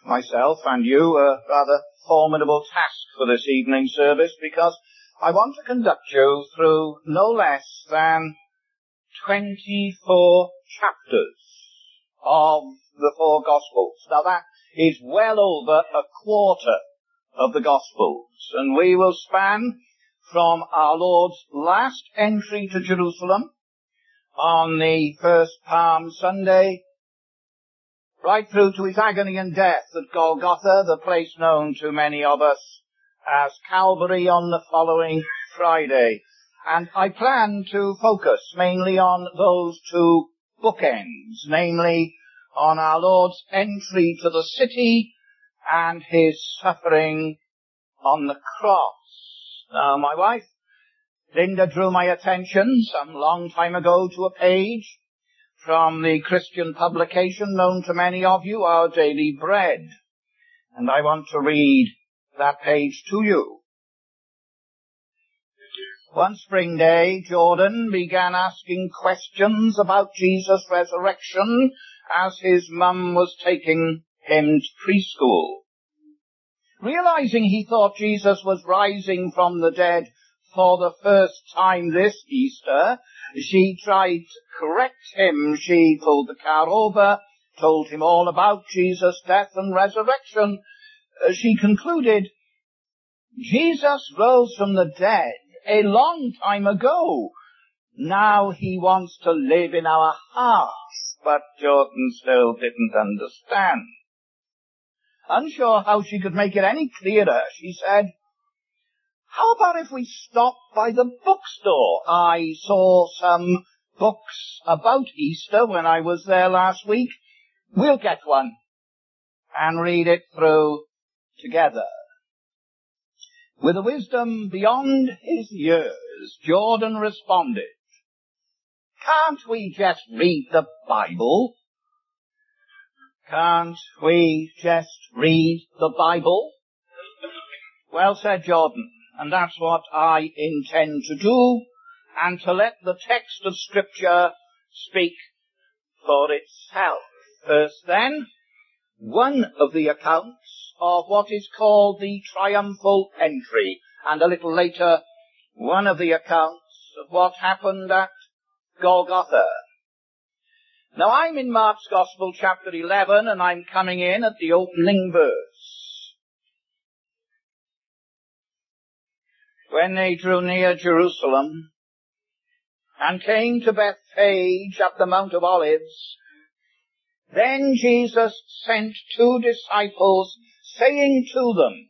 myself and you a rather formidable task for this evening service, because I want to conduct you through no less than 24 chapters of the four Gospels. Now that is well over a quarter of the Gospels, and we will span from our Lord's last entry to Jerusalem on the first Palm Sunday, right through to his agony and death at Golgotha, the place known to many of us as Calvary, on the following Friday. And I plan to focus mainly on those two bookends, namely on our Lord's entry to the city and his suffering on the cross. Now, my wife, Linda, drew my attention some long time ago to a page from the Christian publication known to many of you, Our Daily Bread. And I want to read that page to you. One spring day, Jordan began asking questions about Jesus' resurrection as his mum was taking him to preschool. Realizing he thought Jesus was rising from the dead for the first time this Easter, she tried to correct him. She pulled the car over, told him all about Jesus' death and resurrection. She concluded, Jesus rose from the dead a long time ago. Now he wants to live in our hearts. But Jordan still didn't understand. Unsure how she could make it any clearer, she said, how about if we stop by the bookstore? I saw some books about Easter when I was there last week. We'll get one and read it through together. With a wisdom beyond his years, Jordan responded, can't we just read the Bible? Can't we just read the Bible? Well, said Jordan, and that's what I intend to do, and to let the text of Scripture speak for itself. First then, one of the accounts of what is called the triumphal entry, and a little later, one of the accounts of what happened at Golgotha. Now, I'm in Mark's Gospel, chapter 11, and I'm coming in at the opening verse. When they drew near Jerusalem and came to Bethphage at the Mount of Olives, then Jesus sent 2 disciples, saying to them,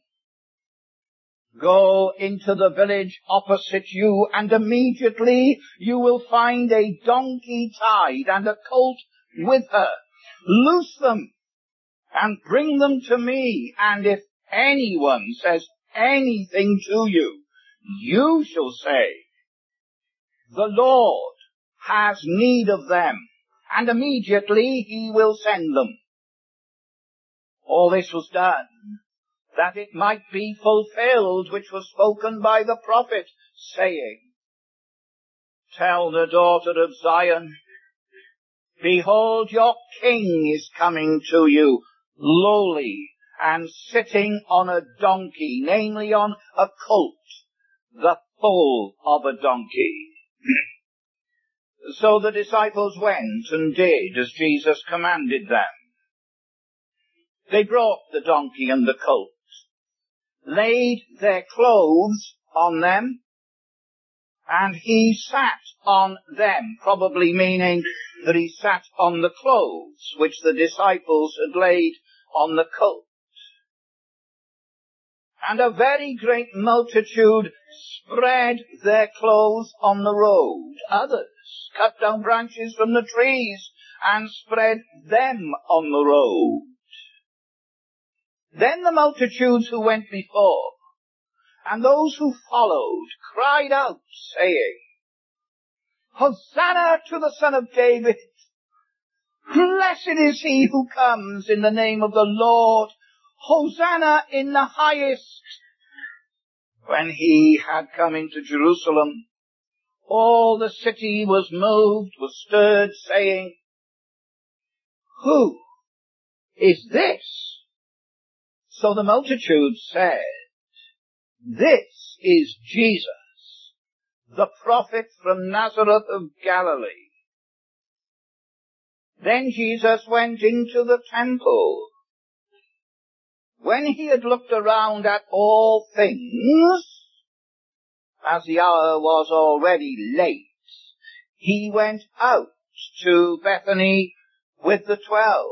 go into the village opposite you, and immediately you will find a donkey tied and a colt with her. Loose them and bring them to me, and if anyone says anything to you, you shall say, the Lord has need of them, and immediately he will send them. All this was done that it might be fulfilled which was spoken by the prophet, saying, tell the daughter of Zion, behold, your king is coming to you, lowly, and sitting on a donkey, namely on a colt, the foal of a donkey. So the disciples went and did as Jesus commanded them. They brought the donkey and the colt, laid their clothes on them, and he sat on them, probably meaning that he sat on the clothes which the disciples had laid on the colt. And a very great multitude spread their clothes on the road. Others cut down branches from the trees and spread them on the road. Then the multitudes who went before and those who followed cried out, saying, Hosanna to the Son of David! Blessed is he who comes in the name of the Lord! Hosanna in the highest! When he had come into Jerusalem, all the city was moved, was stirred, saying, Who is this? So the multitude said, "This is Jesus, the prophet from Nazareth of Galilee." Then Jesus went into the temple. When he had looked around at all things, as the hour was already late, he went out to Bethany with the 12.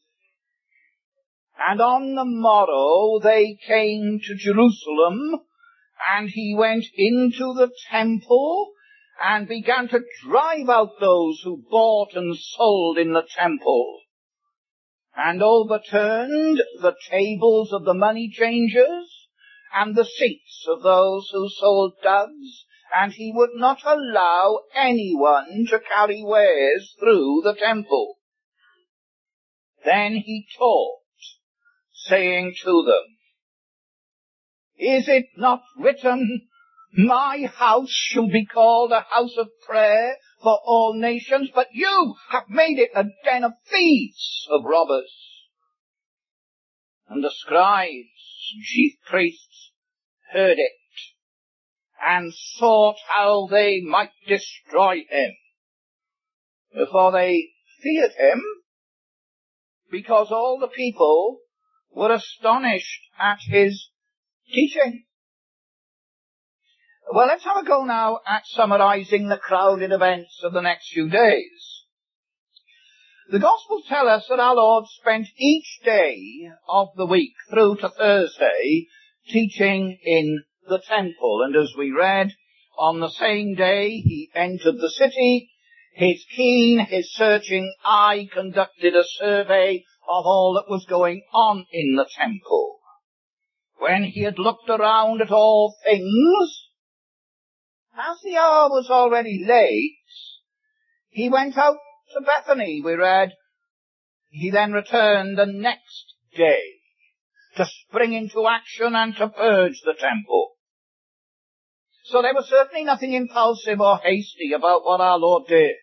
And on the morrow they came to Jerusalem, and he went into the temple and began to drive out those who bought and sold in the temple, and overturned the tables of the money changers and the seats of those who sold doves, and he would not allow anyone to carry wares through the temple. Then he taught, saying to them, "Is it not written, 'My house shall be called a house of prayer for all nations'? But you have made it a den of thieves, of robbers." And the scribes and chief priests heard it, and sought how they might destroy him. For they feared him, because all the people were astonished at his teaching. Well, let's have a go now at summarizing the crowded events of the next few days. The Gospels tell us that our Lord spent each day of the week through to Thursday teaching in the temple. And as we read, on the same day he entered the city. His keen, his searching eye conducted a survey of all that was going on in the temple. When he had looked around at all things, as the hour was already late, he went out to Bethany, we read. He then returned the next day to spring into action and to purge the temple. So there was certainly nothing impulsive or hasty about what our Lord did.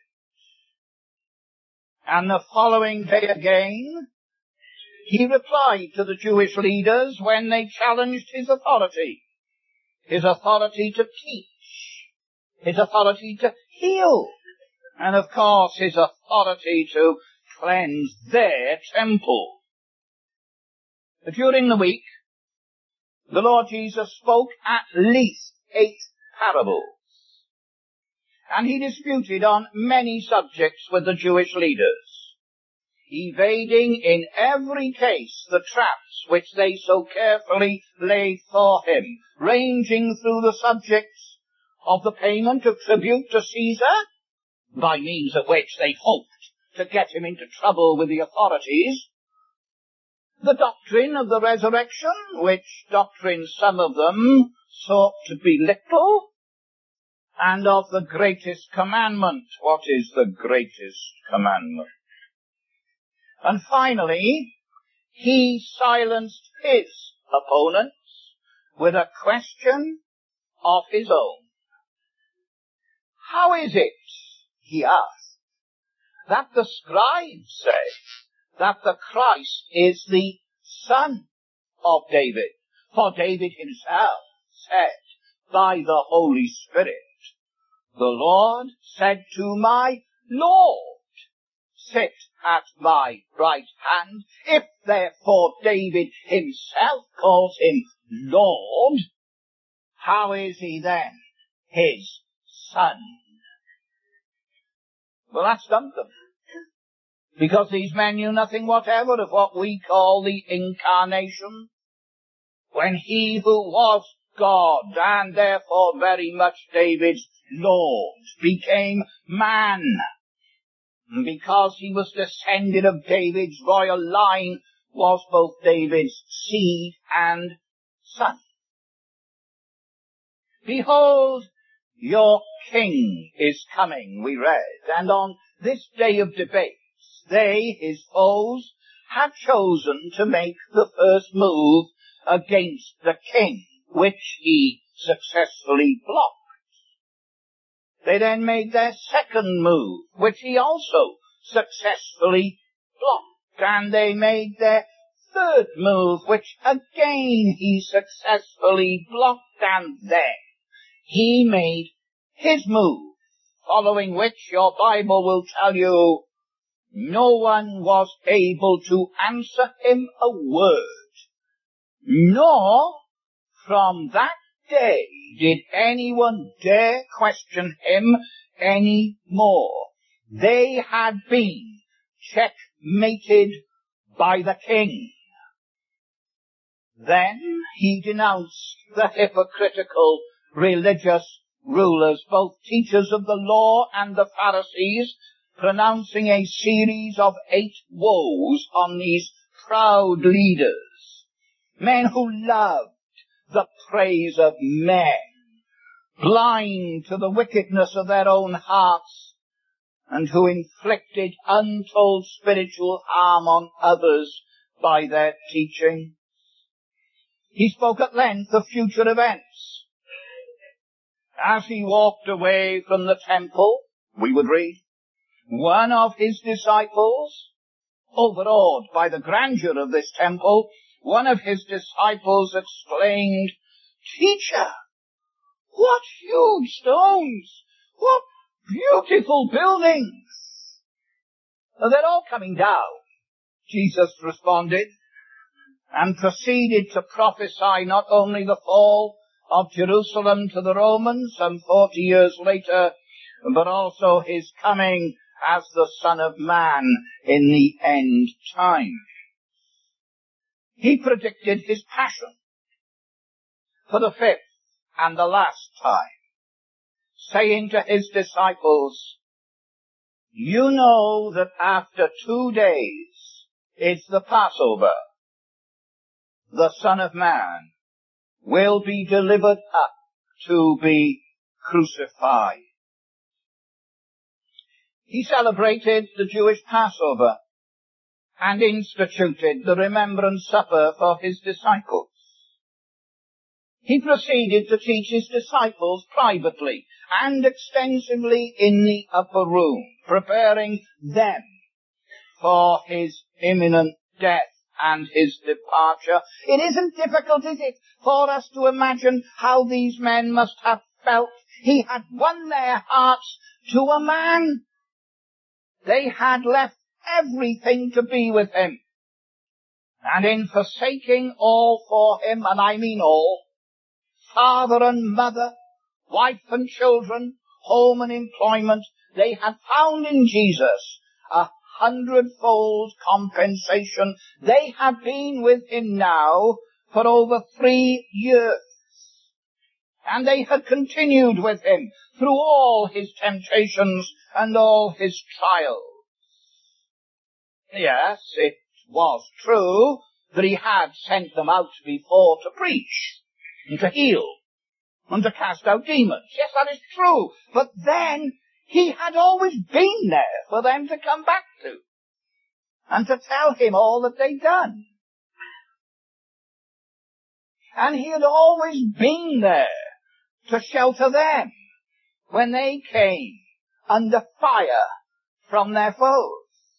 And the following day again, he replied to the Jewish leaders when they challenged his authority to teach, his authority to heal, and of course his authority to cleanse their temple. During the week, the Lord Jesus spoke at least 8 parables, and he disputed on many subjects with the Jewish leaders, evading in every case the traps which they so carefully laid for him, ranging through the subjects of the payment of tribute to Caesar, by means of which they hoped to get him into trouble with the authorities, the doctrine of the resurrection, which doctrine some of them sought to belittle, and of the greatest commandment. What is the greatest commandment? And finally, he silenced his opponents with a question of his own. How is it, he asked, that the scribes say that the Christ is the son of David? For David himself said by the Holy Spirit, "The Lord said to my Lord, sit at my right hand." If therefore David himself calls him Lord, how is he then his son? Well, that stumped them, because these men knew nothing whatever of what we call the incarnation, when he who was God, and therefore very much David's Lord, became man, because he was descended of David's royal line, was both David's seed and son. "Behold, your king is coming," we read, and on this day of debates, they, his foes, had chosen to make the first move against the king, which he successfully blocked. They then made their second move, which he also successfully blocked, and they made their third move, which again he successfully blocked, and then he made his move, following which your Bible will tell you no one was able to answer him a word, nor from that day did anyone dare question him any more. They had been checkmated by the king. Then he denounced the hypocritical religious rulers, both teachers of the law and the Pharisees, pronouncing a series of 8 woes on these proud leaders, men who loved the praise of men, blind to the wickedness of their own hearts, and who inflicted untold spiritual harm on others by their teaching. He spoke at length of future events. As he walked away from the temple, we would read, one of his disciples, overawed by the grandeur of this temple, one of his disciples exclaimed, "Teacher, what huge stones! What beautiful buildings!" "They're all coming down," Jesus responded, and proceeded to prophesy not only the fall of Jerusalem to the Romans some 40 years later, but also his coming as the Son of Man in the end time. He predicted his passion for the 5th and the last time, saying to his disciples, "You know that after 2 days it's the Passover. The Son of Man will be delivered up to be crucified." He celebrated the Jewish Passover and instituted the Remembrance Supper for his disciples. He proceeded to teach his disciples privately and extensively in the upper room, preparing them for his imminent death and his departure. It isn't difficult, is it, for us to imagine how these men must have felt. He had won their hearts to a man. They had left everything to be with him. And in forsaking all for him, and I mean all, father and mother, wife and children, home and employment, they had found in Jesus 100-fold compensation. They had been with him now for over 3 years. And they had continued with him through all his temptations and all his trials. Yes, it was true that he had sent them out before to preach and to heal and to cast out demons. Yes, that is true. But then he had always been there for them to come back to and to tell him all that they'd done. And he had always been there to shelter them when they came under fire from their foes.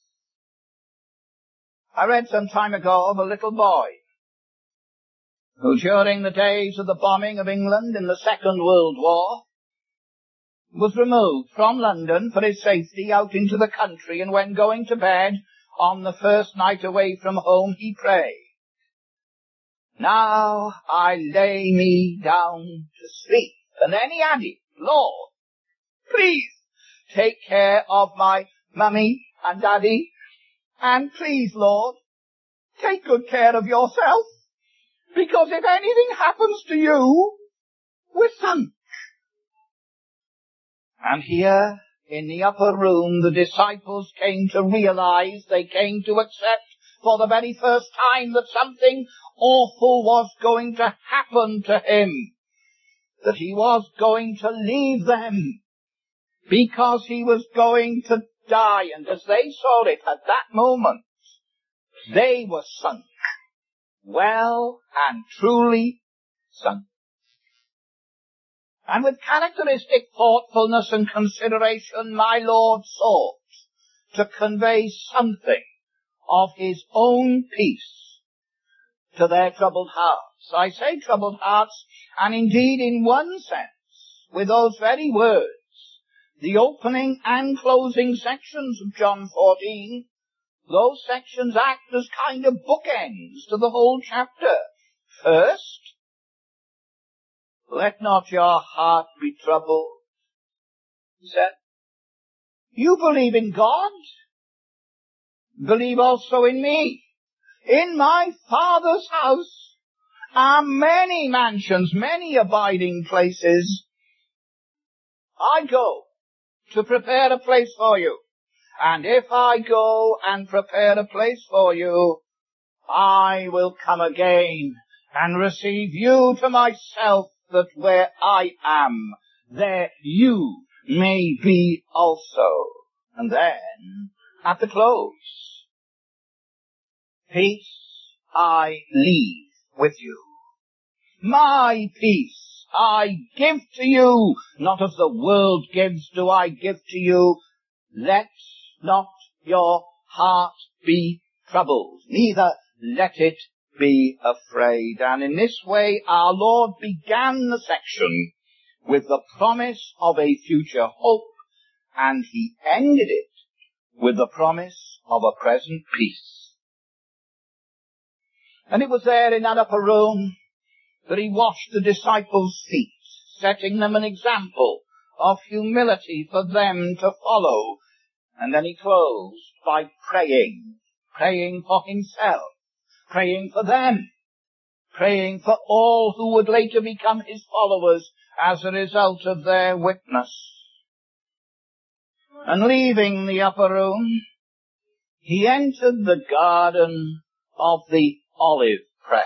I read some time ago of a little boy who, during the days of the bombing of England in the Second World War, was removed from London for his safety out into the country, and when going to bed on the first night away from home, he prayed, "Now I lay me down to sleep." And then he added, "Lord, please take care of my mummy and daddy, and please, Lord, take good care of yourself, because if anything happens to you, we're sunk." And here, in the upper room, the disciples came to realize, they came to accept for the very first time that something awful was going to happen to him, that he was going to leave them, because he was going to die. And as they saw it at that moment, they were sunk, well and truly sunk. And with characteristic thoughtfulness and consideration, my Lord sought to convey something of his own peace to their troubled hearts. I say troubled hearts, and indeed in one sense, with those very words, the opening and closing sections of John 14, those sections act as kind of bookends to the whole chapter. First, let not your heart be troubled. He said, you believe in God, believe also in me. In my Father's house are many mansions, many abiding places. I go to prepare a place for you. And if I go and prepare a place for you, I will come again and receive you to myself, that where I am, there you may be also. And then, at the close, peace I leave with you. My peace I give to you. Not as the world gives do I give to you. Let not your heart be troubled, neither let it be afraid. And in this way our Lord began the section with the promise of a future hope, and he ended it with the promise of a present peace. And it was there in that upper room that he washed the disciples' feet, setting them an example of humility for them to follow. And then he closed by praying for himself, praying for them, praying for all who would later become his followers as a result of their witness. And leaving the upper room, he entered the garden of the olive press,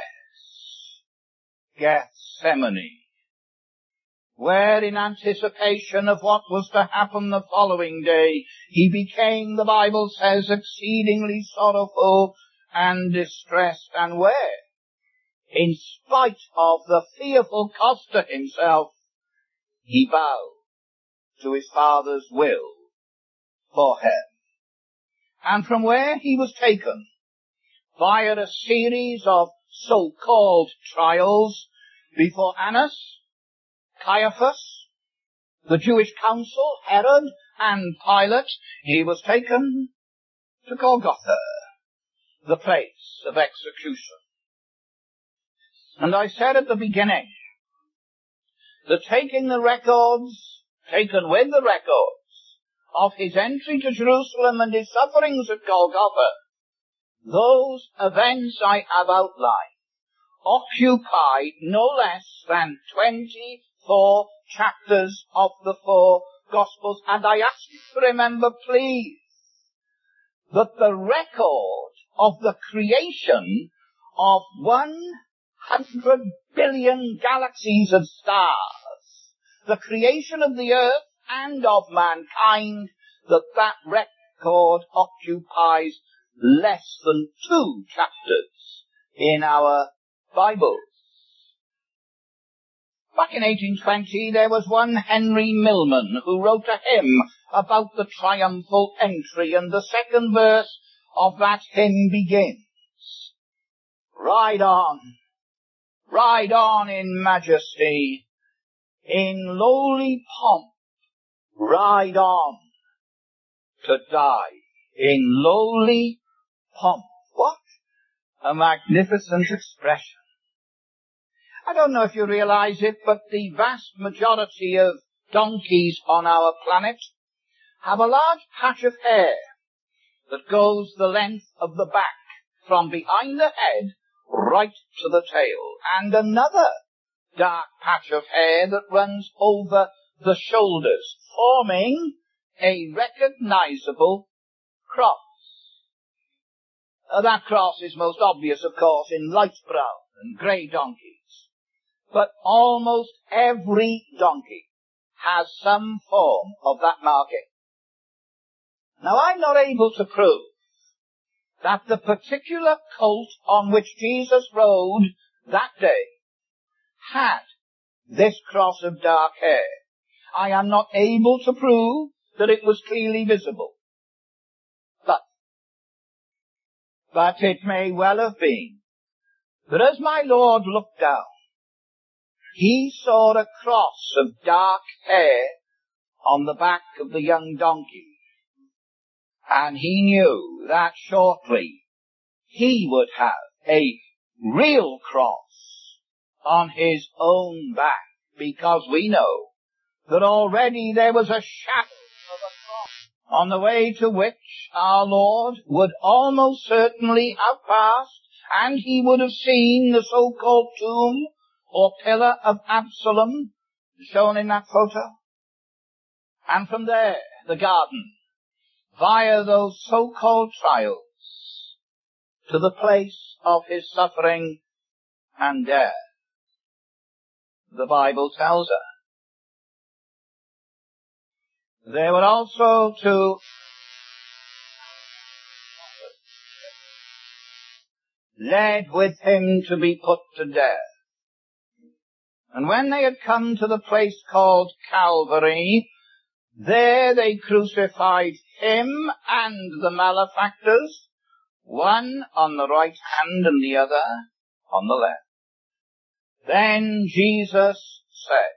Gethsemane, where in anticipation of what was to happen the following day, he became, the Bible says, exceedingly sorrowful and distressed, and where, in spite of the fearful cost to himself, he bowed to his Father's will for him. And from where he was taken via a series of so-called trials before Annas, Caiaphas, the Jewish council, Herod, and Pilate, he was taken to Golgotha, the place of execution. And I said at the beginning that taken with the records of his entry to Jerusalem and his sufferings at Golgotha, those events I have outlined occupied no less than 24 chapters of the 4 Gospels. And I ask you to remember, please, that the record of the creation of 100 billion galaxies of stars, the creation of the earth and of mankind, that record occupies less than 2 chapters in our Bibles. Back in 1820, there was one Henry Milman who wrote a hymn about the triumphal entry, and the second verse of that hymn begins, ride on in majesty, in lowly pomp, ride on to die, in lowly pomp. What a magnificent expression. I don't know if you realize it, but the vast majority of donkeys on our planet have a large patch of hair that goes the length of the back, from behind the head right to the tail, and another dark patch of hair that runs over the shoulders, forming a recognizable cross. That cross is most obvious, of course, in light brown and grey donkeys. But almost every donkey has some form of that marking. Now, I'm not able to prove that the particular colt on which Jesus rode that day had this cross of dark hair. I am not able to prove that it was clearly visible. But it may well have been But as my Lord looked down, he saw a cross of dark hair on the back of the young donkey. And he knew that shortly he would have a real cross on his own back, because we know that already there was a shadow of a cross on the way to which our Lord would almost certainly have passed, and he would have seen the so-called tomb or pillar of Absalom shown in that photo. And from there, the garden, via those so-called trials, to the place of his suffering and death. The Bible tells us. There were also two led with him to be put to death. And when they had come to the place called Calvary, there they crucified him and the malefactors, one on the right hand and the other on the left. Then Jesus said,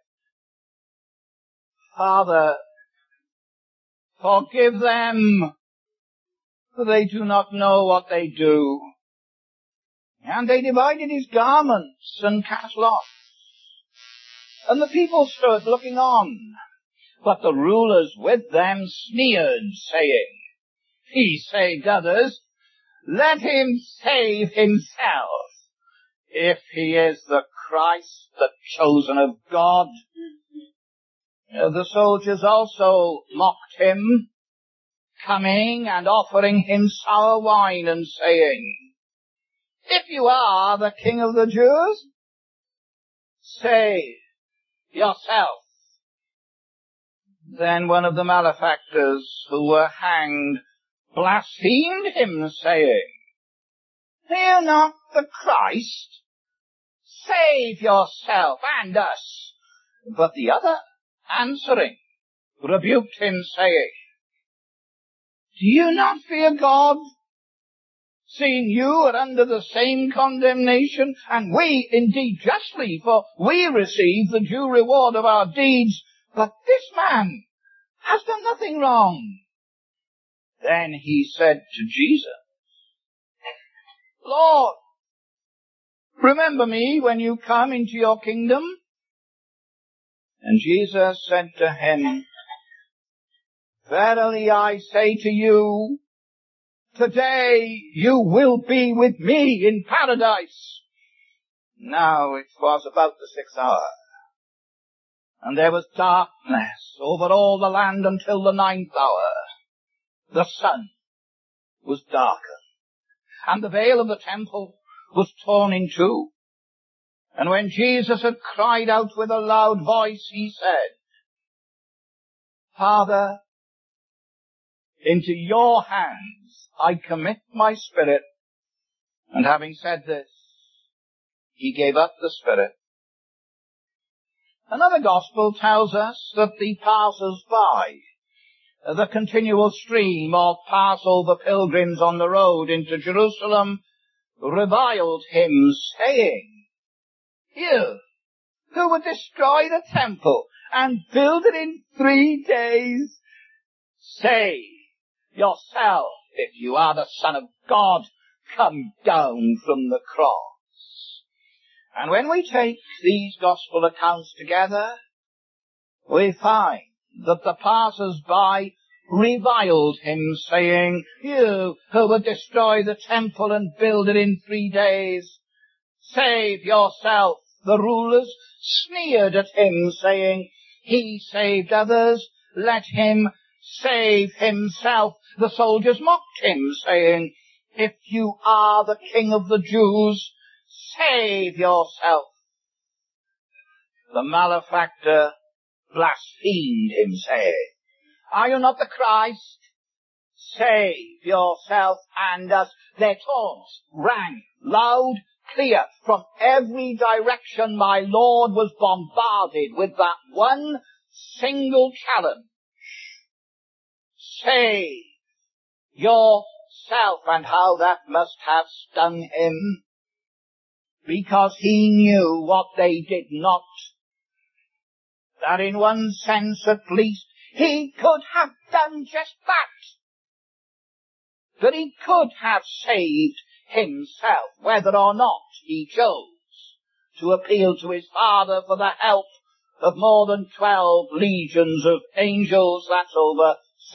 Father, forgive them, for they do not know what they do. And they divided his garments and cast lots. And the people stood looking on. But the rulers with them sneered, saying, He saved others, let him save himself, if he is the Christ, the chosen of God. The soldiers also mocked him, coming and offering him sour wine and saying, If you are the King of the Jews, save yourself. Then one of the malefactors who were hanged blasphemed him, saying, Are you not the Christ? Save yourself and us. But the other, answering, rebuked him, saying, Do you not fear God, seeing you are under the same condemnation, and we indeed justly, for we receive the due reward of our deeds, but this man has done nothing wrong. Then he said to Jesus, Lord, remember me when you come into your kingdom. And Jesus said to him, Verily I say to you, today you will be with me in paradise. Now it was about the 6th hour, and there was darkness over all the land until the 9th hour. The sun was darkened, and the veil of the temple was torn in two. And when Jesus had cried out with a loud voice, he said, Father, into your hands I commit my spirit. And having said this, he gave up the spirit. Another gospel tells us that the passers-by, the continual stream of Passover pilgrims on the road into Jerusalem, reviled him, saying, You, who would destroy the temple and build it in 3 days, save yourself. If you are the Son of God, come down from the cross. And when we take these gospel accounts together, we find that the passers-by reviled him, saying, You who would destroy the temple and build it in 3 days, save yourself. The rulers sneered at him, saying, He saved others, let him save himself. The soldiers mocked him, saying, If you are the King of the Jews, save yourself. The malefactor blasphemed him, saying, Are you not the Christ? Save yourself and us. Their taunts rang loud, clear. From every direction my Lord was bombarded with that one single challenge. Save yourself. And how that must have stung him. because he knew what they did not, that in one sense at least he could have done just that he could have saved himself, whether or not he chose to appeal to his Father for the help of more than 12 legions of angels. That's over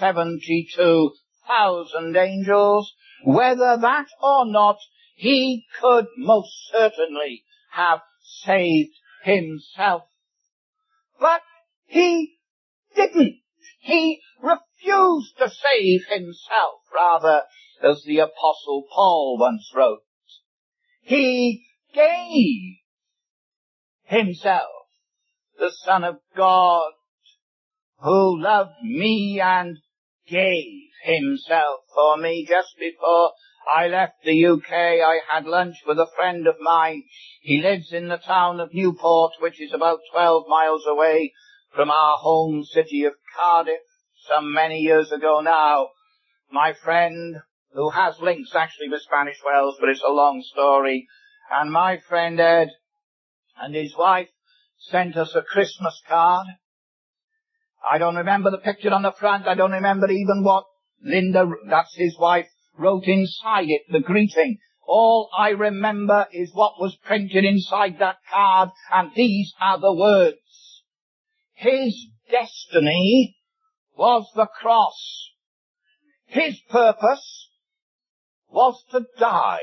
72,000 angels. Whether that or not, he could most certainly have saved himself. But he didn't. He refused to save himself, rather, as the Apostle Paul once wrote. He gave himself, the Son of God, who loved me and gave himself for me. Just before I left the UK, I had lunch with a friend of mine. He lives in the town of Newport, which is about 12 miles away from our home city of Cardiff. Some many years ago now, my friend, who has links actually with Spanish Wells, but it's a long story, and my friend Ed and his wife sent us a Christmas card. I don't remember the picture on the front. I don't remember even what Linda, that's his wife, wrote inside it, the greeting. All I remember is what was printed inside that card, and these are the words. His destiny was the cross. His purpose was to die.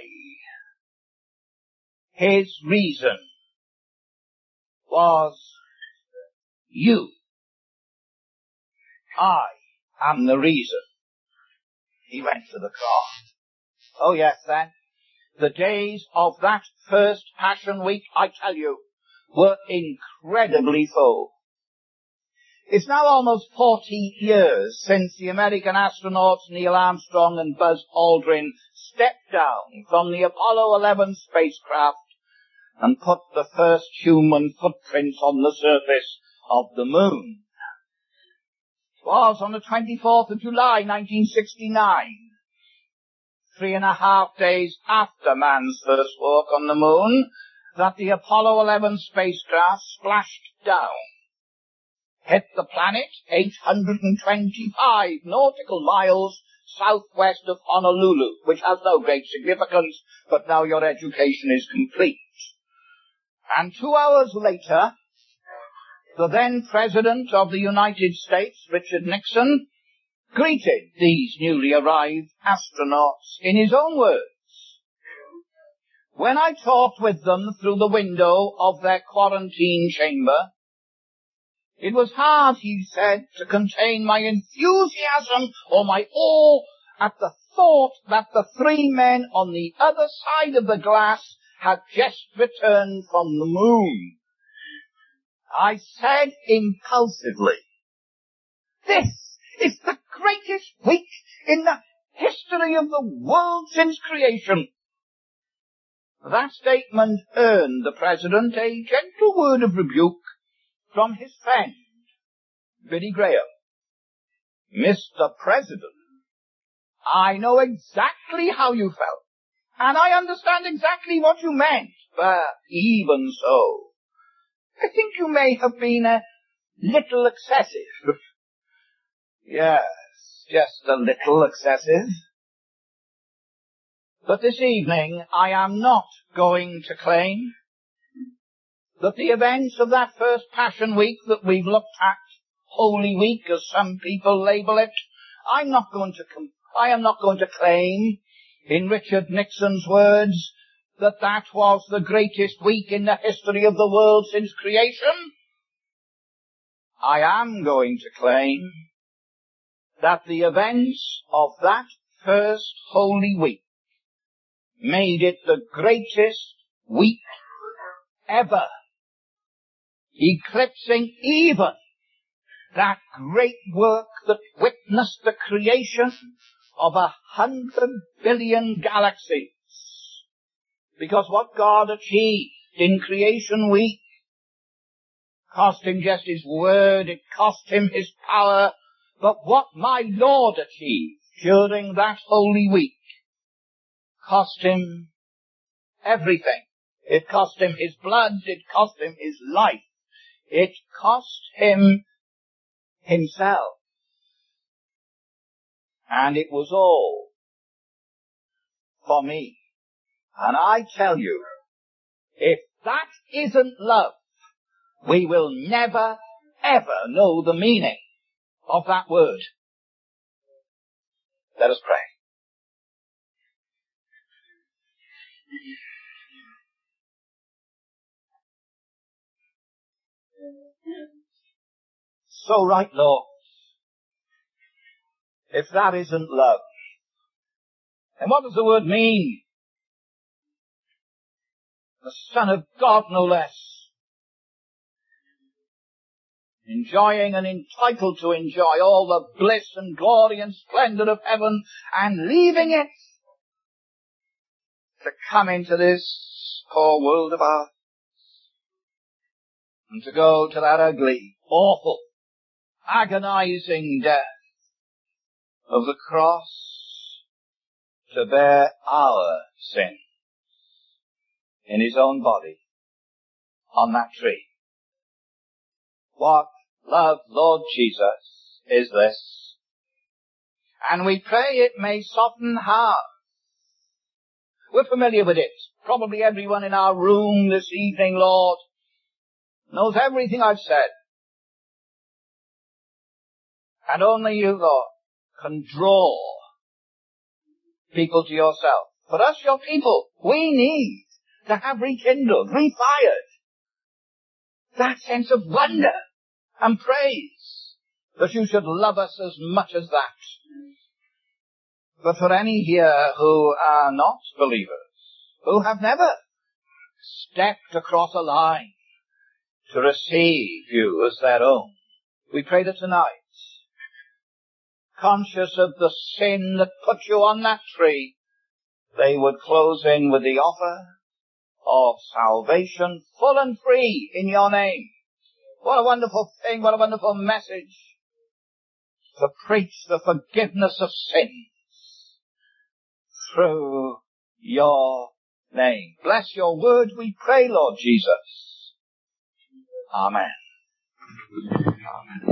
His reason was you. I am the reason he went to the cross. Oh yes, then, the days of that first Passion Week, I tell you, were incredibly full. It's now almost 40 years since the American astronauts Neil Armstrong and Buzz Aldrin stepped down from the Apollo 11 spacecraft and put the first human footprints on the surface of the moon. It was on the 24th of July, 1969, 3.5 days after man's first walk on the moon, that the Apollo 11 spacecraft splashed down, hit the planet 825 nautical miles southwest of Honolulu, which has no great significance, but now your education is complete. And 2 hours later, the then President of the United States, Richard Nixon, greeted these newly arrived astronauts in his own words. When I talked with them through the window of their quarantine chamber, it was hard, he said, to contain my enthusiasm or my awe at the thought that the 3 men on the other side of the glass had just returned from the moon. I said impulsively, "This is the greatest week in the history of the world since creation." That statement earned the President a gentle word of rebuke from his friend, Billy Graham. "Mr. President, I know exactly how you felt, and I understand exactly what you meant, but even so, I think you may have been a little excessive." Yes, just a little excessive. But this evening I am not going to claim that the events of that first Passion Week that we've looked at, Holy Week as some people label it, I am not going to claim, in Richard Nixon's words, that that was the greatest week in the history of the world since creation. I am going to claim that the events of that first Holy Week made it the greatest week ever, eclipsing even that great work that witnessed the creation of 100 billion galaxies. Because what God achieved in Creation Week cost him just his word, it cost him his power, but what my Lord achieved during that Holy Week cost him everything. It cost him his blood. It cost him his life. It cost him himself. And it was all for me. And I tell you, if that isn't love, we will never, ever know the meaning of that word. Let us pray. So right, Lord, if that isn't love, then what does the word mean? The Son of God, no less, enjoying and entitled to enjoy all the bliss and glory and splendor of heaven, and leaving it to come into this poor world of ours, and to go to that ugly, awful, agonizing death of the cross to bear our sin in his own body on that tree. What love, Lord Jesus, is this? And we pray it may soften hearts. We're familiar with it. Probably everyone in our room this evening, Lord, knows everything I've said. And only you, Lord, can draw people to yourself. But us, your people, we need to have rekindled, refired that sense of wonder and praise that you should love us as much as that. But for any here who are not believers, who have never stepped across a line to receive you as their own, we pray that tonight, conscious of the sin that put you on that tree, they would close in with the offer of salvation full and free in your name. What a wonderful thing, what a wonderful message to preach the forgiveness of sins through your name. Bless your word, we pray, Lord Jesus. Amen. Amen.